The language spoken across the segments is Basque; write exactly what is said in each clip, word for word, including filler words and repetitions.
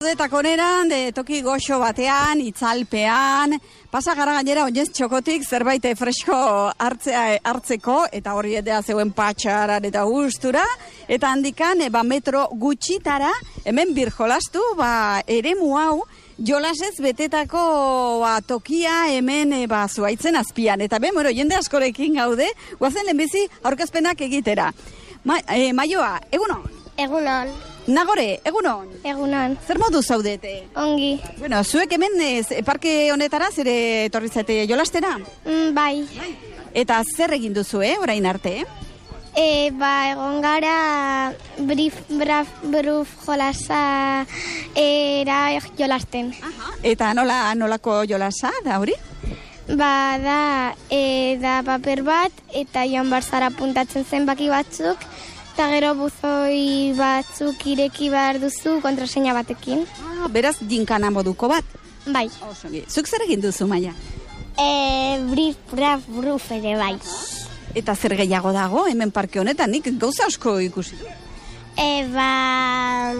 Eta koneran, de toki goxo batean, itzalpean, pasa gara gainera oinez txokotik zerbait fresko hartzea hartzeko, eta hori edea zeuen patxaran eta gustura, eta handikan, ba, metro gutxitara, hemen birjolastu, ba, eremu hau, jolasez betetako ba, tokia hemen e, ba, zuaitzen azpian. Eta ben, bueno, jende askorekin gaude, guazen lehenbizi aurkezpenak egitera. Ma, e, Maioa, egunon? Egunon. Nagore, egunon? Egunon. Zer modu zaudete? Ongi. Bueno, zuek hemen ez, parke honetara zere etorritzete jolastera? Mm, bai. Eta zer egin duzu, eh, orain arte? E, ba, egon gara brif, braf, bruf jolasa era jolasten. Aha. Eta nola, nolako jolasa da hori? Ba, da, e, da paper bat, eta joan barzara puntatzen zenbaki batzuk, eta gero buzoi batzuk ireki behar duzu kontraseina batekin. Ah, beraz, ginkana moduko bat? Bai. Osongi. Zuk zer egin duzu, Maia? E, brif, braf, bruf ere bai. Eta zer gehiago dago, hemen parke honetan, nik gauza asko ikusi. E, ba...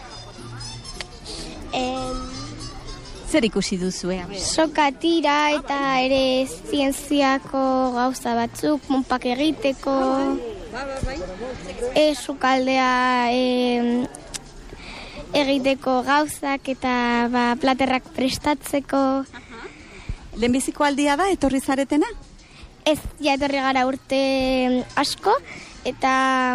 E, zer ikusi duzu, eh? Sokatira eta ere zientziako gauza batzuk, monpak egiteko... E, sukaldea e, egiteko gauzak eta ba, platerrak prestatzeko. Lehenbiziko aldia da, etorri zaretena? Ez, ja etorri gara urte asko, eta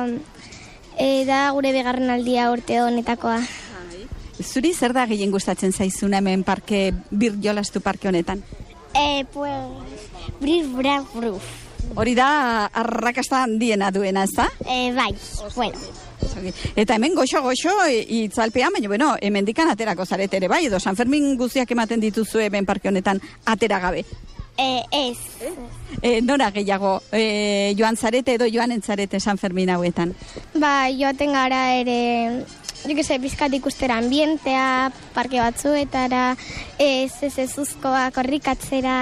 e, da gure bigarren aldia urte honetakoa. Zuri zer da gehien gustatzen zaizuna hemen parke, bir jolastu parke honetan? E, pues, brif, braf, bruf. Hori da, arrakasta handiena duena, ez da? E, bai, bueno. Eta hemen goxo-goxo itzalpean, baina, bueno, hemen dikan aterako zarete ere, bai? Edo San Fermin guztiak ematen dituzu hemen parke honetan atera gabe? E, ez. E, nora gehiago, e, joan zarete edo joan entzarete San Fermin hauetan? Ba, joaten gara ere... Jo que se, bizkat ikustera ambientea, parke batzuetara, ez ez ezuzkoa korrikatzera...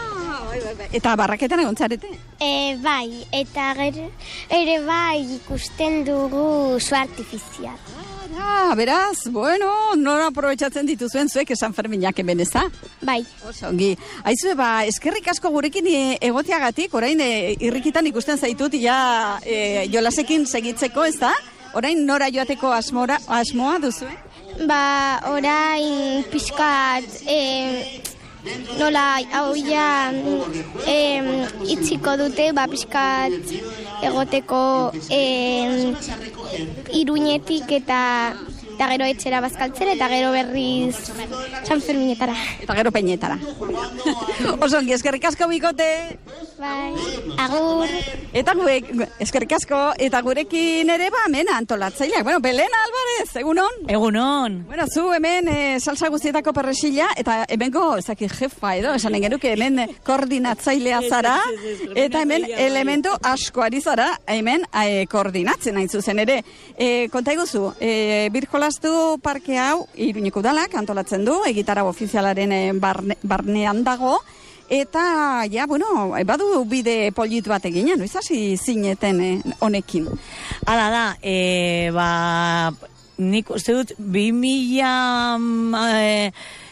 Eta barraketan egon zarete? E, bai, eta ger, ere bai ikusten dugu su artifizial. Ah, beraz, bueno, nora aprobetxatzen dituzuen zuek San Ferminak hemen, ez da? Bai. Osongi. Aizue, ba, eskerrik asko gurekin egoteagatik, orain e, irrikitan ikusten zaitut, ja e, jolasekin segitzeko, ez da? Orain nora joateko asmora, asmoa duzue? Ba, orain pixkat... E, nola hau ja eh, itziko dute, ba, pixkat egoteko eh, Iruñetik eta, eta gero etxera bazkaltzera eta gero berriz San Ferminetara. Eta gero Peñetara. Osongi, eskerrik asko bikote. Bai, agur. Eta gure, eskerrik asko, eta gurekin ere ba, hemen antolatzaileak. Bueno, Belen Alvarez, egunon? Egunon. Bueno, zu hemen e, salsa guztietako perresila, eta hemengo, ezaki jefa edo, esan engeruke hemen koordinatzailea zara, eta hemen elementu asko ari zara, hemen e, koordinatzen hain zuzen ere. E, konta iguzu, e, birjolastu parke hau, Iruñeko udalak antolatzen du, egitarau ofizialaren e, barne, barnean dago, eta, ja, bueno, badu bide politu bat egina, noiz hasi zineten honekin? Eh, Hala da, e, ba, nik uste dut, bi mila eh,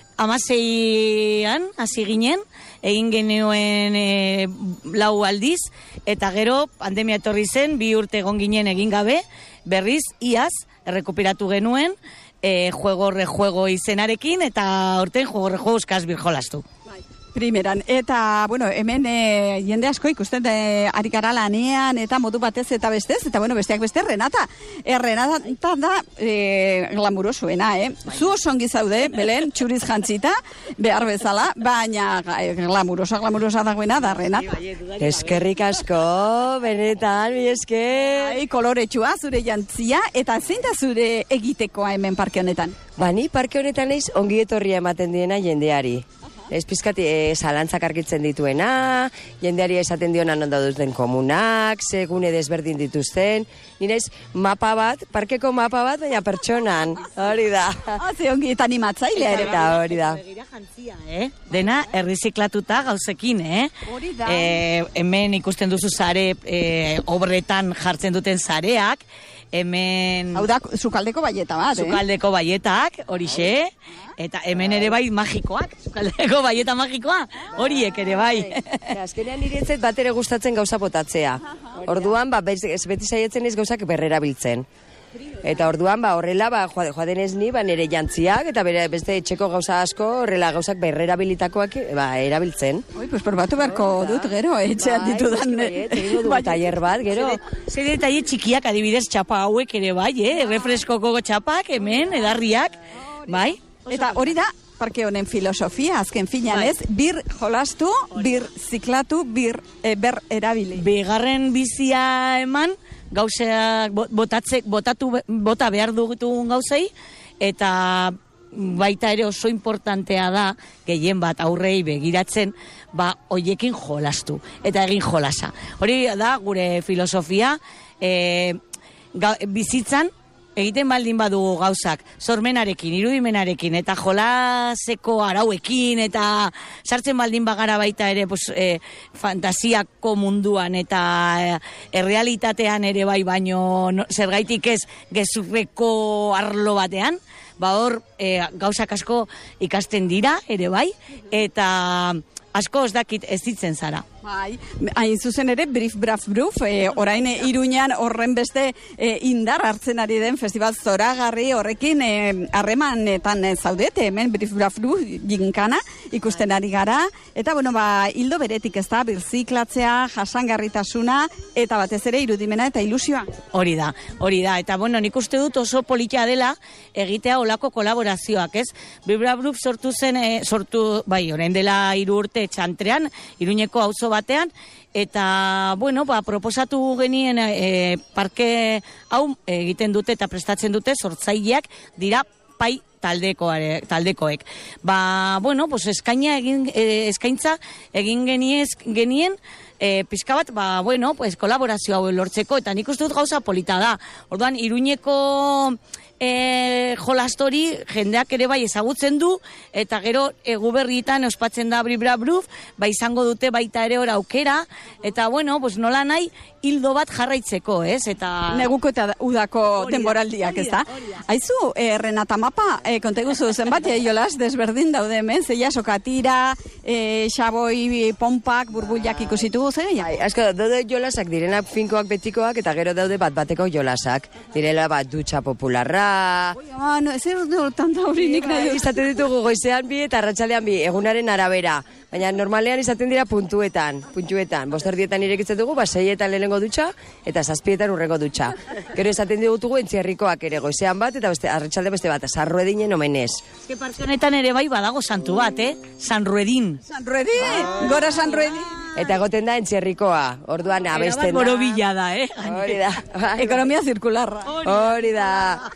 amaseian hasi ginen, egin genuen e, lau aldiz, eta gero pandemia etorri zen, bi urte egon ginen egin gabe, berriz, iaz, errekuperatu genuen, e, juego rejuego izenarekin, eta urten juego rejuego eskaz birjolastu. Primeran, eta, bueno, hemen e, jende asko ikusten e, ari gara lanean, eta modu batez eta bestez, eta, bueno, besteak beste, Renata. E, Renata da e, glamurosuena, eh? Zu oso ongi zaude, Belen, txuriz jantzita, behar bezala, baina e, glamurosa, glamurosa dagoena da, Renata. Eskerrik asko, benetan, mi esker. Ai, koloretsua, zure jantzia, eta zein da zure egitekoa hemen parke honetan? Bani, parke honetan eiz, ongi etorria ematen diena jendeari. Ez pizkati e, zalantzak argitzen dituena, jendeari esaten diona ondo duten komunak, segune desberdin dituzten, nire ez mapa bat, parkeko mapa bat, baina pertsonan, hori da. Haze ongi eta animatzailea ere. Eta hori da. jantzia, eh? Dena erriziklatuta gauzekin, eh? Hori da. Eh, hemen ikusten duzu sare, eh, obretan jartzen duten sareak, hemen... Hau da, zukaldeko baieta bat, eh? Zukaldeko baietak, horixe, eta hemen ere bai magikoak, zukaldeko baieta magikoa, horiek ere bai. Eta azkenean niretzet bat ere gustatzen gauza botatzea. Orduan, ba, bez, ez beti saietzen ez gauzak berrera biltzen. Eta orduan, ba, horrela, ba, joaden ez ni, ba, nire jantziak, eta bere beste etxeko gauza asko, horrela gauzak berrera bilitakoak, ba, erabiltzen. Oi, pues probatu beharko dut gero, etxean ditudan. Egingo du tailer bat, gero. Zer detaile txikiak adibidez txapa hauek ere bai, eh? Refreskoko txapak, hemen, edarriak, bai? Eta hori da, parke honen filosofia, azken finan Bai. ez, bir jolastu, bir ziklatu, bir e, ber erabili. Bigarren bizia eman, gauzeak botatzek, botatu, bota behar dugun gauzei, eta baita ere oso importantea da, gehien bat aurrei begiratzen, ba, hoiekin jolastu, eta egin jolasa. Hori da, gure filosofia, e, ga, bizitzan, egiten baldin badugu gauzak, sormenarekin, irudimenarekin, eta jolaseko arauekin, eta sartzen baldin bagara baita ere pues, e, fantasiako munduan, eta e, errealitatean ere bai, baino no, zergaitik ez gezurreko arlo batean, ba hor e, gauzak asko ikasten dira ere bai, eta asko ez dakit ez ditzen zara. Bai, hain zuzen ere, Brief Braf Bruf, e, orain e, Iruñan horren beste e, indar hartzen ari den festival zoragarri horrekin harremanetan e, zaudete, hemen Brief Braf Bruf ginkana ikusten ari gara, eta bueno, ba, hildo beretik ez da, birziklatzea, jasangarritasuna, eta batez ere irudimena eta ilusioa. Hori da, hori da, eta bueno, nik uste dut oso politia dela egitea olako kolaborazioak, ez? Brief Braf Bruf sortu zen, e, sortu, bai, orain dela hiru urte txantrean, Iruñeko auzo batean, eta, bueno, ba, proposatu genien e, parke hau egiten dute eta prestatzen dute sortzaileak dira pai taldekoare, taldekoek. Ba, bueno, pues eskaina egin, e, eskaintza egin geniez, genien, e, pixka bat, ba, bueno, pues kolaborazio hau lortzeko, eta nik uste dut gauza polita da. Orduan, Iruñeko E, jolastori jendeak ere bai ezagutzen du, eta gero eguberrietan ospatzen da Brief Braf Bruf, ba izango dute baita ere ora aukera, eta bueno, pues nola nahi hildo bat jarraitzeko, ez? Eta neguko eta udako denboraldiak, ez da? Aizu, e, Renata Mapa, e, konteguzu zenbat jolas desberdin daude hemen, zeia sokatira, e, xaboi pompak, burbuliak ikusitugu, zer? Bai, asko, daude jolasak direnak finkoak betikoak, eta gero daude bat bateko jolasak. Direla bat dutxa popularra, Oi, ama, no, zer hortan da horinik nahi dut. Izaten ditugu goizean bi eta arratsalean bi, egunaren arabera. Baina normalean izaten dira puntuetan, puntuetan. Bosterdietan irekitzen dugu, ba, seietan lehenengo dutxa, eta zazpietan urrengo dutxa. Gero izaten ditugu entzierrikoak ere, goizean bat, eta beste, arratsalde beste bat, Sanruedinen omenez. Eske parke honetan ere bai badago santu bat, eh? Sanruedin. Sanruedin, gora Sanruedin. Eta egoten da entzierrikoa, orduan abesten da. Borobila da, eh? Hori da. Ekonomia zirkularra. Hori da.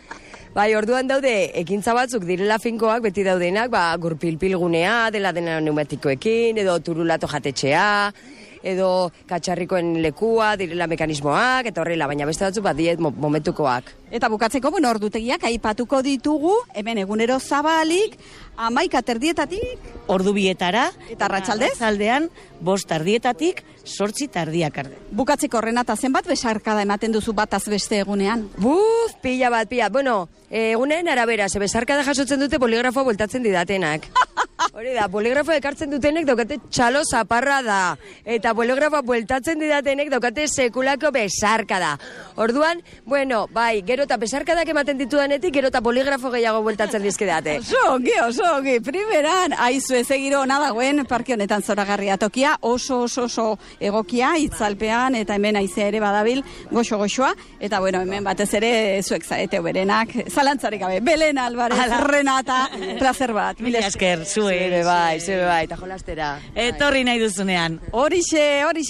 Bai, orduan daude, ekintza batzuk direla finkoak, beti daudenak, ba, gurpilpilgunea, dela dena pneumatikoekin, edo turulato jatetxea, edo katxarrikoen lekua, direla mekanismoak, eta horrela, baina beste batzuk bat diet momentukoak. Eta bukatzeko, bueno, ordutegiak aipatuko ditugu, hemen egunero zabalik, amaika terdietatik, Ordu bietara, Eta arratsaldez? arratsaldean, bost tardietatik, sortzi tardiak arde. bukatzeko Renata zenbat besarkada ematen duzu bataz beste egunean. Buf, pila bat, pila. Bueno, egunen arabera, ze besarkada jasotzen dute poligrafoa bueltatzen didatenak. Hori da, poligrafoa ekartzen dutenek daukate txalo zaparra da. Eta poligrafoa bueltatzen didatenek daukate sekulako besarkada. Orduan, bueno, bai, gero eta besarkadak ematen ditudanetik, gero eta poligrafo gehiago bueltatzen dizkidate. Oso ongi, oso ongi, primeran, aizu ezegiro ona dagoen parke honetan zoragarria tokia, oso oso oso egokia, itzalpean, eta hemen aizea ere badabil, goxo-goxoa, eta bueno, hemen batez ere zuek zaete berenak, zalantzarik gabe, Belen Alvarez, Renata, placer bat. Mila esker, zue. Zube bai, zube bai, eta jolastera. Etorri nahi duzunean. Horixe, horixe.